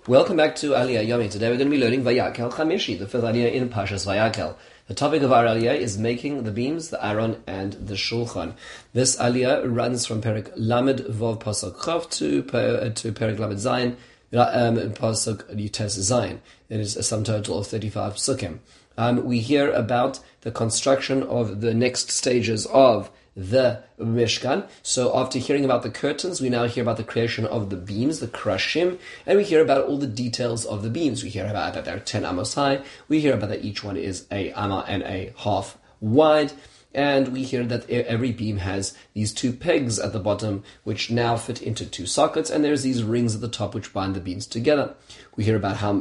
Welcome back to Aliyah Yomi. Today we're going to be learning Vayakel Chamishi, the fifth Aliyah in Parshas Vayakel. The topic of our Aliyah is making the beams, the Aron, and the Shulchan. This Aliyah runs from Perek Lamed Vov Pasuk Chav to Perek Lamed Zayin, Pasuk Yutes Zayin. It is a sum total of 35 psukim. We hear about the construction of the next stages of the Mishkan. So after hearing about the curtains, we now hear about the creation of the beams, the krashim, and we hear about all the details of the beams. We hear about that they're 10 amos high. We hear about that each one is a amma and a half wide. And we hear that every beam has these two pegs at the bottom, which now fit into two sockets, and there's these rings at the top which bind the beams together. We hear about how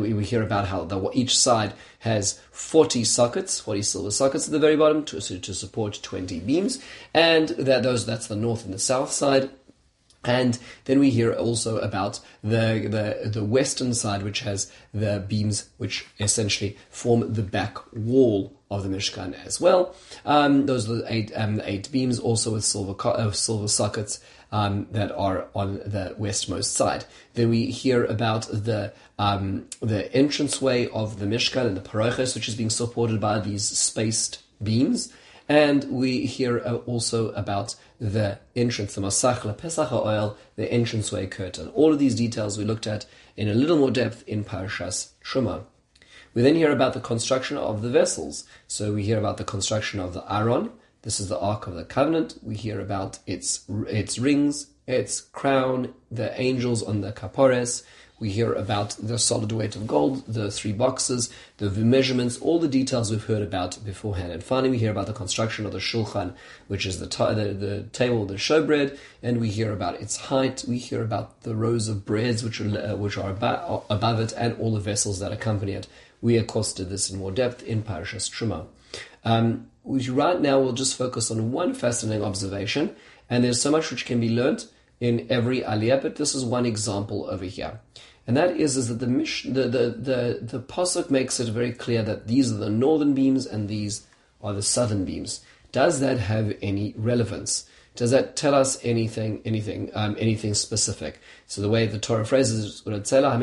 each side has 40 sockets, 40 silver sockets at the very bottom to support 20 beams, and that's the north and the south side. And then we hear also about the western side, which has the beams which essentially form the back wall of the Mishkan as well. Those are the eight beams, also with silver sockets that are on the westmost side. Then we hear about the entranceway of the Mishkan and the paroches, which is being supported by these spaced beams. And we hear also about the entrance, the Masach LePesach HaOel, the entranceway curtain. All of these details we looked at in a little more depth in Parashas Truma. We then hear about the construction of the vessels. So we hear about the construction of the Aron. This is the Ark of the Covenant. We hear about its rings, its crown, the angels on the kapores. We hear about the solid weight of gold, the 3 boxes, the measurements, all the details we've heard about beforehand. And finally, we hear about the construction of the shulchan, which is the table, the showbread, and we hear about its height. We hear about the rows of breads which are above it, and all the vessels that accompany it. We, of course, did this in more depth in Parashas Truma. Right now, we'll just focus on one fascinating observation, and there's so much which can be learnt in every aliyah, but this is one example over here. And that is that the pasuk makes it very clear that these are the northern beams and these are the southern beams. Does that have any relevance? Does that tell us anything specific? So the way the Torah phrases it, on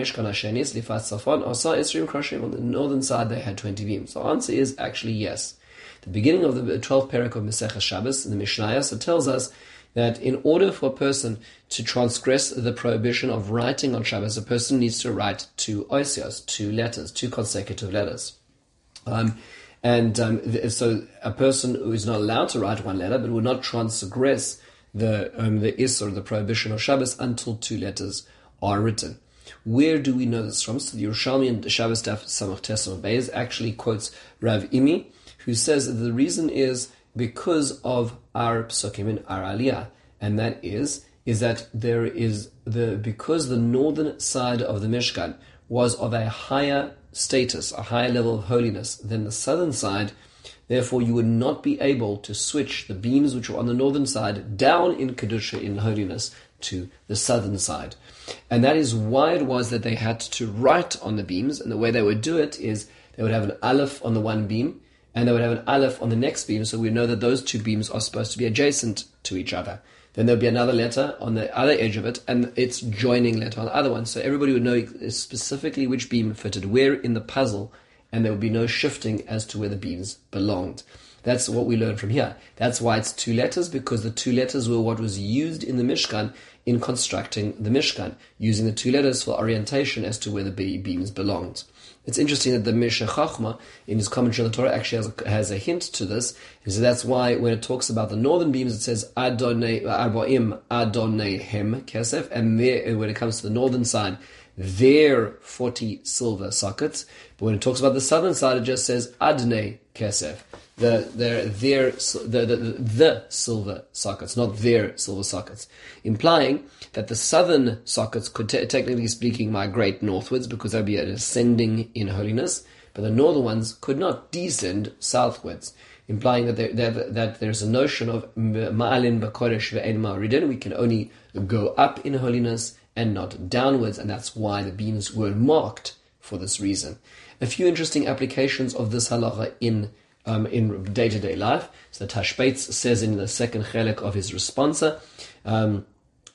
the northern side they had 20 beams. The answer is actually yes. The beginning of the 12th parak of Maseches Shabbos in the Mishnayos, it tells us that in order for a person to transgress the prohibition of writing on Shabbos, a person needs to write 2 osios, 2 letters, 2 consecutive letters. So a person who is not allowed to write 1 letter, but will not transgress the Isur, the prohibition of Shabbos, until 2 letters are written. Where do we know this from? So the Yerushalmi in Shabbos Daf Samach Tesam Beis actually quotes Rav Imi, who says that the reason is because of our psukim in our aliyah, and that is that because the northern side of the Mishkan was of a higher status, a higher level of holiness than the southern side, therefore you would not be able to switch the beams which were on the northern side down in Kedusha, in holiness, to the southern side. And that is why it was that they had to write on the beams, and the way they would do it is they would have an aleph on the one beam, and they would have an aleph on the next beam, so we know that those 2 beams are supposed to be adjacent to each other. Then there would be another letter on the other edge of it, and its joining letter on the other one. So everybody would know specifically which beam fitted where in the puzzle, and there would be no shifting as to where the beams belonged. That's what we learn from here. That's why it's 2 letters, because the 2 letters were what was used in the Mishkan in constructing the Mishkan, using the 2 letters for orientation as to where the beams belonged. It's interesting that the Mishna Chachma, in his commentary on the Torah, actually has a hint to this. So that's why when it talks about the northern beams, it says Adonai Arbaim Adonaihem Kesef, and when it comes to the northern side, their 40 silver sockets. But when it talks about the southern side, it just says Adnei Kesef, the silver sockets, not their silver sockets, implying that the southern sockets could, technically speaking, migrate northwards because they'd be ascending in holiness, but the northern ones could not descend southwards, implying that there's a notion of ma'alin b'kodesh ve'en ma'aridin. We can only go up in holiness and not downwards, and that's why the beams were marked for this reason. A few interesting applications of this halacha in day-to-day life. So Tashbeitz says in the second chelek of his responsa,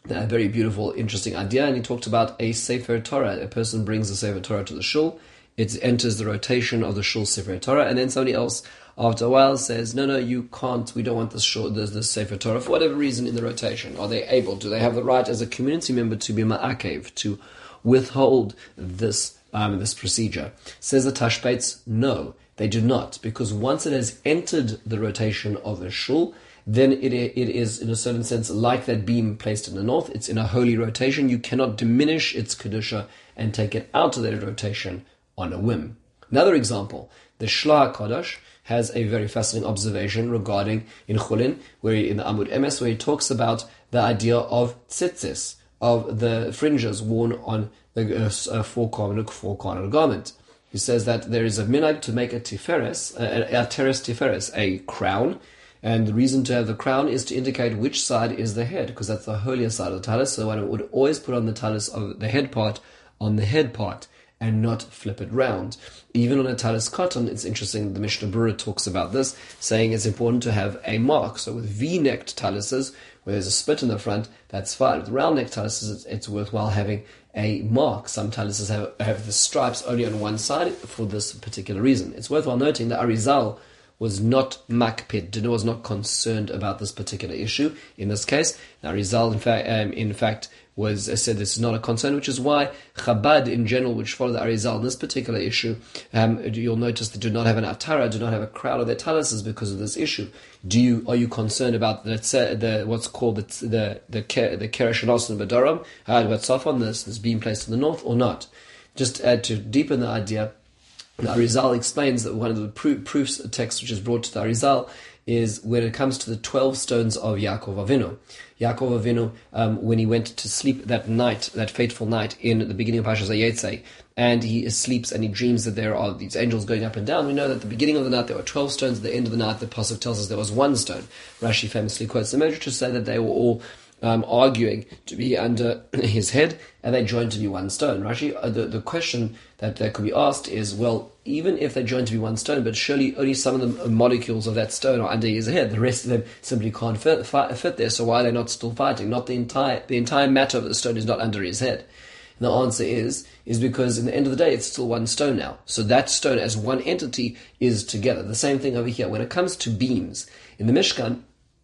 A very beautiful, interesting idea. And he talked about a Sefer Torah. A person brings a Sefer Torah to the shul. It enters the rotation of the shul Sefer Torah, and then somebody else after a while says, no, you can't, we don't want this Sefer Torah for whatever reason in the rotation. Are they able? Do they have the right as a community member to be ma'akev, to withhold this procedure? Says the Tashbetz, no, they do not, because once it has entered the rotation of a shul, then it is, in a certain sense, like that beam placed in the north. It's in a holy rotation. You cannot diminish its kedusha and take it out of that rotation on a whim. Another example, the Shlah Kodesh has a very fascinating observation regarding in Chulin, where in the Amud Emes, where he talks about the idea of tzitzis, of the fringes worn on the four-cornered garment. He says that there is a minhag to make a teres tiferes, a crown, and the reason to have the crown is to indicate which side is the head, because that's the holier side of the talis. So one would always put on the talis of the head part on the head part, and not flip it round. Even on a talis cotton, it's interesting, the Mishnah Berurah talks about this, saying it's important to have a mark. So with V-necked talises, where there's a split in the front, that's fine. With round-necked talises, it's worthwhile having a mark. Some talises have the stripes only on one side for this particular reason. It's worthwhile noting that Arizal was not makpid, was not concerned about this particular issue in this case. Now, Arizal, in fact, was said this is not a concern, which is why Chabad in general, which follow the Arizal in this particular issue, you'll notice they do not have an atara, do not have a crowd of their talises because of this issue. Are you concerned about what's called the Keresh Noson B'Daram, what's off on this being placed in the north or not? Just to deepen the idea, the Arizal explains that one of the proofs text which is brought to the Arizal is when it comes to the 12 stones of Yaakov Avinu. Yaakov Avinu, when he went to sleep that night, that fateful night in the beginning of Parshas Vayetze, and he sleeps and he dreams that there are these angels going up and down. We know that at the beginning of the night there were 12 stones. At the end of the night, the Pasuk tells us there was one stone. Rashi famously quotes the Medrash to say that they were all arguing to be under his head, and they joined to be one stone. Rashi, the question that could be asked is, well, even if they joined to be one stone, but surely only some of the molecules of that stone are under his head. The rest of them simply can't fit there. So why are they not still fighting? Not the entire matter of the stone is not under his head. And the answer is because in the end of the day, it's still one stone now. So that stone as one entity is together. The same thing over here. When it comes to beams in the Mishkan,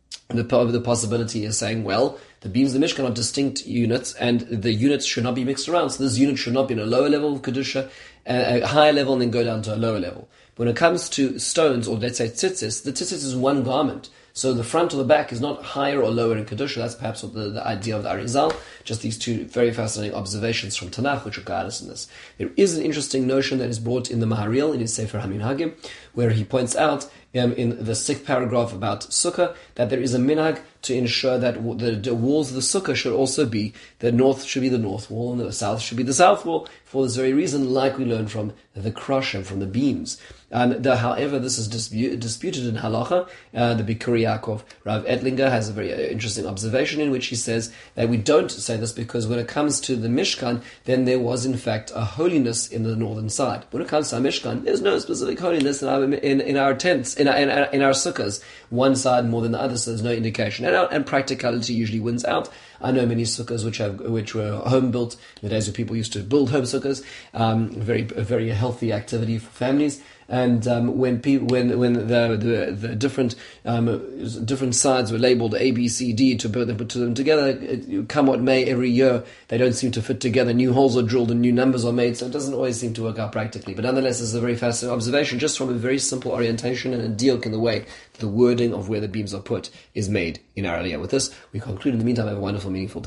the possibility is saying, well, the beams of the Mishkan are distinct units, and the units should not be mixed around. So this unit should not be in a lower level of Kedusha, a higher level, and then go down to a lower level. When it comes to stones, or let's say tzitzis, the tzitzis is one garment. So the front or the back is not higher or lower in Kedusha. That's perhaps what the idea of the Arizal. Just these two very fascinating observations from Tanakh, which will guide us in this. There is an interesting notion that is brought in the Maharil, in his Sefer HaMinhagim, where he points out in the 6th paragraph about Sukkah, that there is a minhag to ensure that the walls of the Sukkah should also be, the north should be the north wall, and the south should be the south wall, for this very reason, like we learned from the Kroshem, from the beams. However, this is disputed in Halacha. The Bikuri Yaakov, Rav Ettlinger, has a very interesting observation in which he says that we don't say this because when it comes to the Mishkan, then there was in fact a holiness in the northern side. When it comes to our Mishkan, there's no specific holiness in our tents, in our sukkahs, one side more than the other, so there's no indication. And practicality usually wins out. I know many sukkahs which were home built in the days when people used to build home sukkahs. A very healthy activity for families. And when the different sides were labeled A, B, C, D to put them together, come what may, every year they don't seem to fit together. New holes are drilled and new numbers are made, so it doesn't always seem to work out practically. But nonetheless, this is a very fascinating observation, just from a very simple orientation and a diuk in the way the wording of where the beams are put is made in our aliyah. With this, we conclude. In the meantime, have a wonderful, meaningful day.